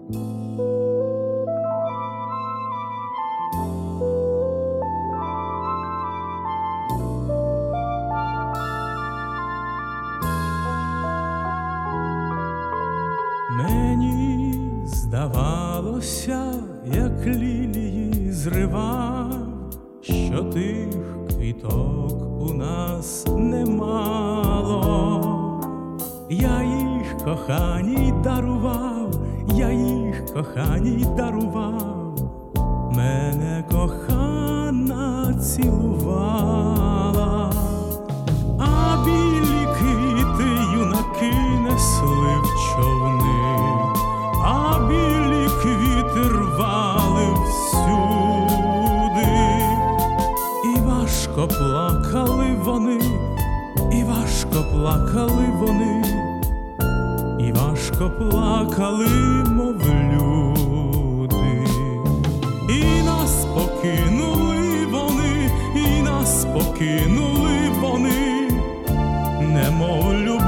Мені здавалося, як лілії зривав, що тих квіток у нас немало. Я їх коханій дарував, я їх коханій дарував, мене кохана цілувала, а білі квіти юнаки несли в човни, а білі квіти рвали всюди, і важко плакали вони, і важко плакали вони, і важко плакали, мов люди. І нас покинули вони, і нас покинули вони, немов любов,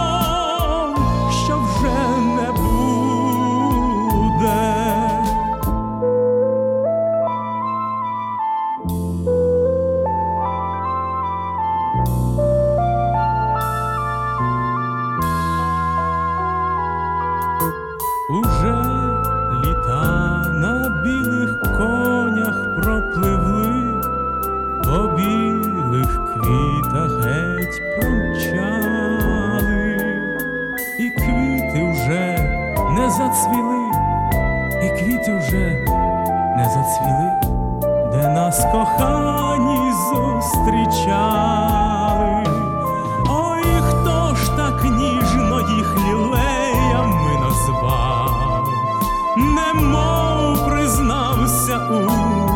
що вже не буде. Уже літа на білих конях пропливли, по білих квітах геть промчали, і квіти вже не зацвіли, і квіти вже не зацвіли, де нас кохані зустрічали. Ой, хто ж так ніжно їх лілеями назвав, немов признався у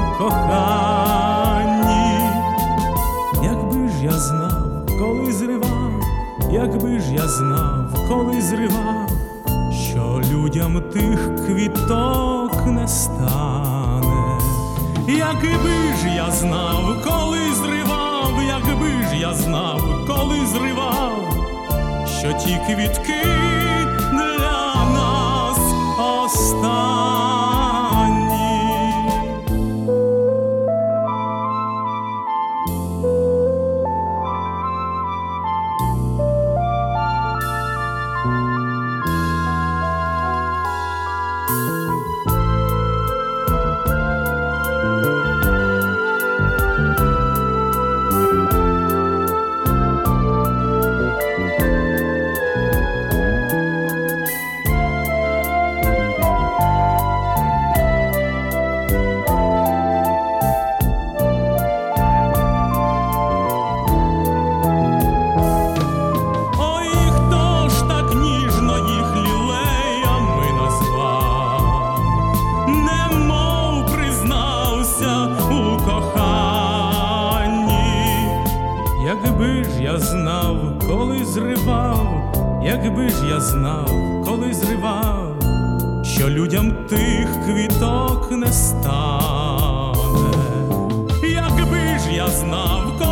коханні. Якби ж я знав, коли зривав, якби ж я знав, коли зривав, що людям тих квіток не стане. Якби ж я знав, коли зривав, якби ж я знав, коли зривав, що ті квітки для нас останні. Якби ж я знав, коли зривав, якби ж я знав, коли зривав, що людям тих квіток не стане. Якби ж я знав,